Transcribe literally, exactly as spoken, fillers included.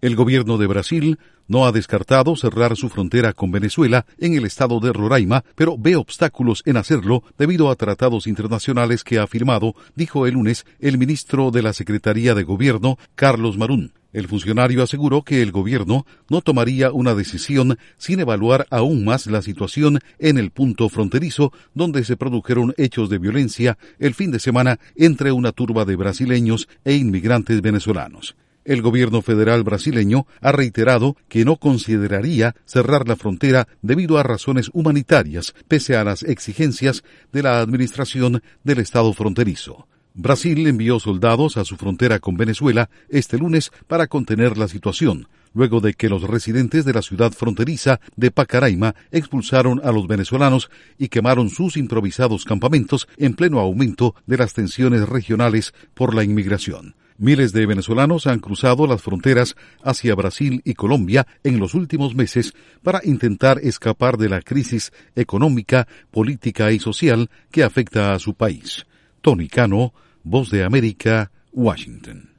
El gobierno de Brasil no ha descartado cerrar su frontera con Venezuela en el estado de Roraima, pero ve obstáculos en hacerlo debido a tratados internacionales que ha firmado, dijo el lunes el ministro de la Secretaría de Gobierno, Carlos Marum. El funcionario aseguró que el gobierno no tomaría una decisión sin evaluar aún más la situación en el punto fronterizo donde se produjeron hechos de violencia el fin de semana entre una turba de brasileños e inmigrantes venezolanos. El gobierno federal brasileño ha reiterado que no consideraría cerrar la frontera debido a razones humanitarias, pese a las exigencias de la administración del estado fronterizo. Brasil envió soldados a su frontera con Venezuela este lunes para contener la situación, luego de que los residentes de la ciudad fronteriza de Pacaraima expulsaron a los venezolanos y quemaron sus improvisados campamentos en pleno aumento de las tensiones regionales por la inmigración. Miles de venezolanos han cruzado las fronteras hacia Brasil y Colombia en los últimos meses para intentar escapar de la crisis económica, política y social que afecta a su país. Tony Cano, Voz de América, Washington.